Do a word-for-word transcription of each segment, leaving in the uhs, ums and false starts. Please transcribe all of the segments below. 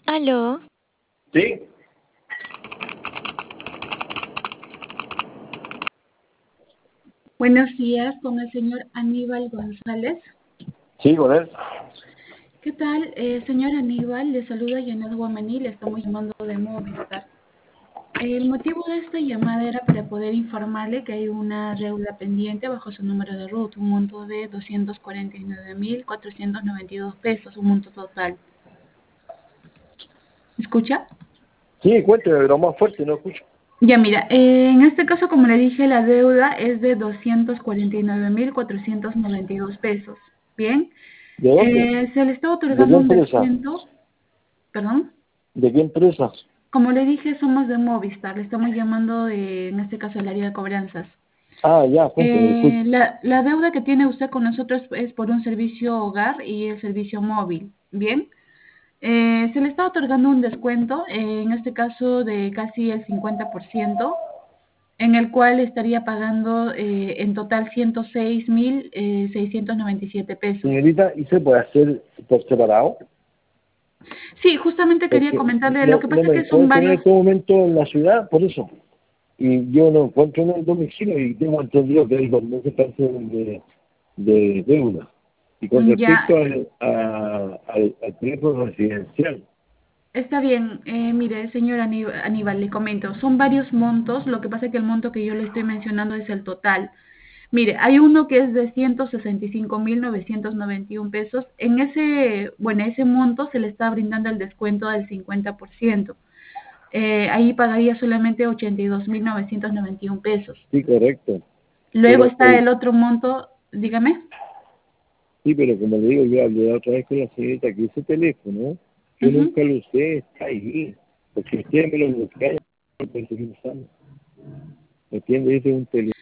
Aló, Sí, Buenos días con el señor Aníbal González. sí, con él. ¿Qué tal, eh, señor Aníbal? Le saluda Janet Guamaní, le estamos llamando de Movistar. El motivo de esta llamada era para poder informarle que hay una deuda pendiente bajo su número de ruta, un monto de doscientos cuarenta y nueve mil cuatrocientos noventa y dos pesos, un monto total. ¿Escucha? Sí, cuénteme, pero más fuerte, no escucho. Ya mira, eh, en este caso, como le dije, la deuda es de doscientos cuarenta y nueve mil cuatrocientos noventa y dos pesos. Bien, ¿De dónde? eh, se le está ¿De qué otorgando un empresa? descuento, perdón. ¿De qué empresa? Como le dije, somos de Movistar, le estamos llamando de, en este caso, el área de cobranzas. Ah, ya, cuénteme, Eh, disculpe. la, la deuda que tiene usted con nosotros es por un servicio hogar y el servicio móvil. Bien, eh, se le está otorgando un descuento, eh, en este caso de casi el cincuenta por ciento, en el cual estaría pagando eh, en total ciento seis mil seiscientos noventa y siete pesos. Señorita, ¿y se puede hacer por separado? Sí, justamente quería Porque comentarle, lo no, que no pasa es me que son encuentro en varios. este momento en la ciudad, por eso. Y yo no encuentro en el domicilio y tengo entendido que hay dos meses de, de deuda. Y con Ya, respecto al, a- al, al teléfono residencial, está bien, eh, mire, señor Aníbal, Aníbal, le comento, son varios montos, lo que pasa es que el monto que yo le estoy mencionando es el total. Mire, hay uno que es de ciento sesenta y cinco mil novecientos noventa y uno pesos, en ese, bueno, ese monto se le está brindando el descuento del cincuenta por ciento, eh, ahí pagaría solamente ochenta y dos mil novecientos noventa y uno pesos. sí, correcto. Luego Pero está el el otro monto, dígame. Sí, pero como le digo, yo hablé otra vez con la señorita que ese teléfono, yo Ujú. nunca lo usé, está ahí. Porque ustedes me lo bloquearon, no pueden seguir usando. ¿Me entiende? Ese es un teléfono.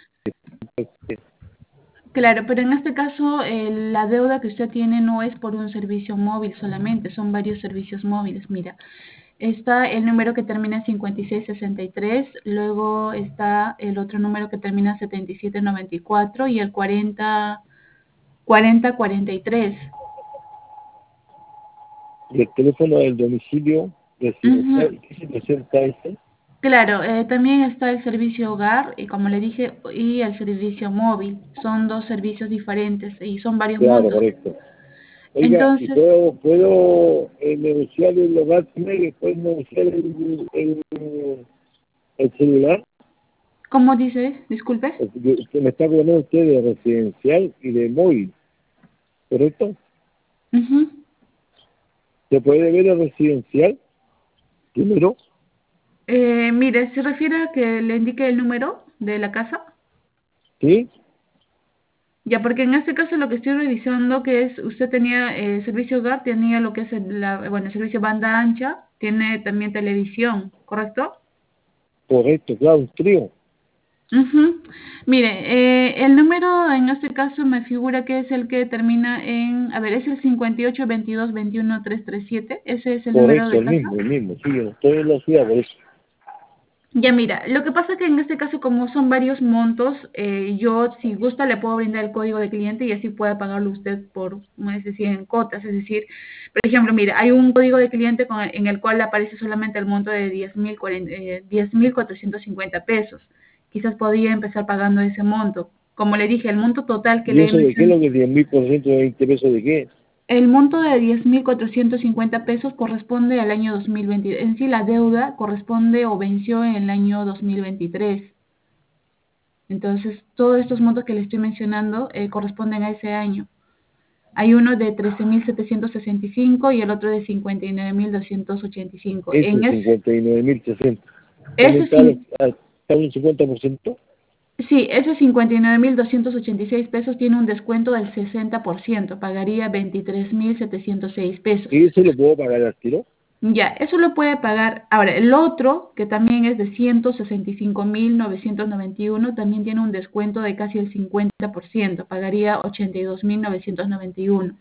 Claro, pero en este caso eh, la deuda que usted tiene no es por un servicio móvil solamente, son varios servicios móviles. Mira, está el número que termina en cincuenta y seis sesenta y tres, luego está el otro número que termina en setenta y siete noventa y cuatro y el cuarenta cuarenta cuarenta y tres. Y el teléfono del domicilio Ujú. residencial, ¿qué se presenta ese? Claro, eh, también está el servicio hogar y como le dije, y el servicio móvil. Son dos servicios diferentes y son varios Claro, montos. correcto. Oiga, ¿y Entonces, puedo, puedo eh, negociar el hogar primero y después negociar el, el, el celular? ¿cómo dice? Disculpe. Porque yo- que me está cobrando usted de residencial y de móvil, ¿correcto? Ujú. ¿Se puede ver el residencial primero? Eh, mire, ¿se refiere a que le indique el número de la casa? ¿Sí? Ya, porque en este caso lo que estoy revisando que es, usted tenía eh, servicio hogar, tenía lo que es el, la, bueno, el servicio banda ancha, tiene también televisión, ¿correcto? Correcto, claro, un trío. Ujú. Mire, eh, el número en este caso me figura que es el que termina en, a ver, es el cincuenta y ocho veintidós veintiuno trescientos treinta y siete, ese es el número Correcto, de el casa. mismo, el mismo. Sí, yo estoy en la ciudad, por eso. Ya mira, lo que pasa es que en este caso como son varios montos, eh, yo si gusta le puedo brindar el código de cliente y así puede pagarlo usted por, como es decir, en cotas. Es decir, por ejemplo, mira, hay un código de cliente con, en el cual aparece solamente el monto de diez mil diez mil cuatrocientos cincuenta pesos. Quizás podría empezar pagando ese monto. Como le dije, el monto total que ¿Y le he eso de qué es mencionado. lo que diez mil por ciento de veinte pesos de qué? El monto de diez mil cuatrocientos cincuenta pesos corresponde al año dos mil veinte. En sí, la deuda corresponde o venció en el año dos mil veintitrés. Entonces, todos estos montos que le estoy mencionando eh, corresponden a ese año. Hay uno de trece mil setecientos sesenta y cinco y el otro de cincuenta y nueve mil doscientos ochenta y cinco. En Ese es, cincuenta y nueve mil sesenta. ¿También ese, está, al- cin- al- está un cincuenta por ciento? sí, ese cincuenta y nueve mil doscientos ochenta y seis pesos tiene un descuento del sesenta por ciento. Pagaría veintitrés mil setecientos seis pesos. ¿Y ese lo puedo pagar al tiro? Ya, eso lo puede pagar. Ahora, el otro, que también es de ciento sesenta y cinco mil novecientos noventa y uno, también tiene un descuento de casi el cincuenta por ciento. Pagaría ochenta y dos mil novecientos noventa y uno.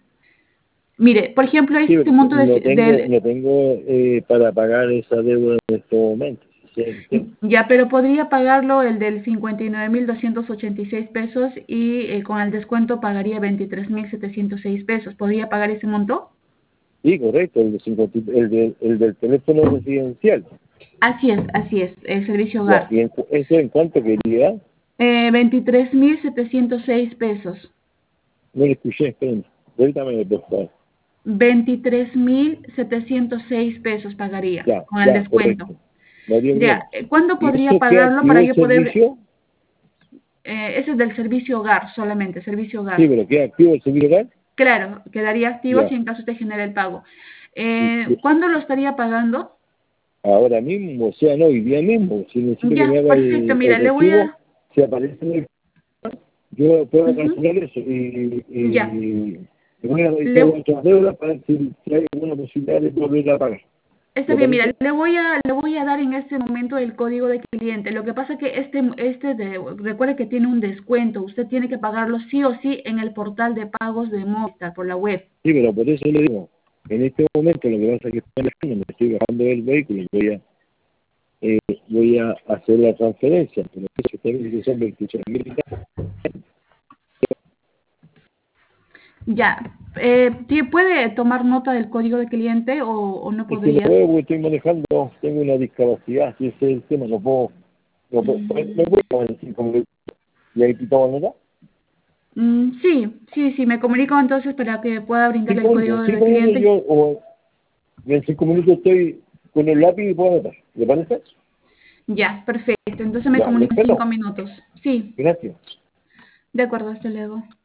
Mire, por ejemplo, Sí, este pero monto de, no tengo, del- no tengo eh, para pagar esa deuda en este momento. ¿Sí? ¿Entiendes? ya, pero podría pagarlo el del cincuenta y nueve mil doscientos ochenta y seis pesos y eh, con el descuento pagaría veintitrés mil setecientos seis pesos. ¿Podría pagar ese monto? Sí, correcto, el, de cincuenta el, de, el del teléfono residencial. Así es, así es, el servicio Ya, hogar. ¿y en, eso en cuánto quería? Eh, veintitrés mil setecientos seis pesos. No lo escuché, espérenme. Ahorita por favor. veintitrés mil setecientos seis pesos pagaría Ya, con el ya, descuento. correcto. María Ya, bien. eh, ¿cuándo ¿Y podría eso qué pagarlo activó para el yo poder...? servicio? Eh, ese es del servicio hogar solamente, servicio Sí, hogar. pero ¿qué activo el servicio legal? Claro, quedaría activo Ya. si en caso te genera el pago. Y- Eh, y- ¿Cuándo lo estaría pagando? Ahora mismo, o sea, no, hoy día mismo. Si necesito que Ya, me haga perfecto. el, el Mira, le voy recibo, a... si aparece en el... Yo puedo Ujú, cancelar eso y, ya. y, y voy a revisar Le, otras deudas para ver si, si hay alguna posibilidad de volver a pagar. Está ¿Le bien, mira, parece? le voy a le voy a dar en este momento el código de cliente. Lo que pasa que este este de, recuerde que tiene un descuento. Usted tiene que pagarlo sí o sí en el portal de pagos de Movistar por la web. Sí, pero por eso le digo, en este momento lo que pasa es que estoy manejando, me estoy bajando del vehículo y voy a, eh, voy a hacer la transferencia. Pero eso también que son veintiséis mil. Ya, eh, ¿tie- ¿puede tomar nota del código de cliente o, o no Es que no podría? puedo porque estoy manejando, tengo una discapacidad, si ese es el tema, no puedo, no puedo, Mm, no puedo tomar el cinco minutos. ¿Y ahí quitamos nota? mm, sí, sí, sí, me comunico entonces para que pueda brindarle el Cinco código minutos, de cinco minutos cliente. yo, o en cinco minutos estoy con el lápiz y puedo anotar. ¿Le parece? Ya, perfecto. Entonces me Ya, le comunico en cinco espero. minutos. Sí, Gracias. de acuerdo, hasta luego.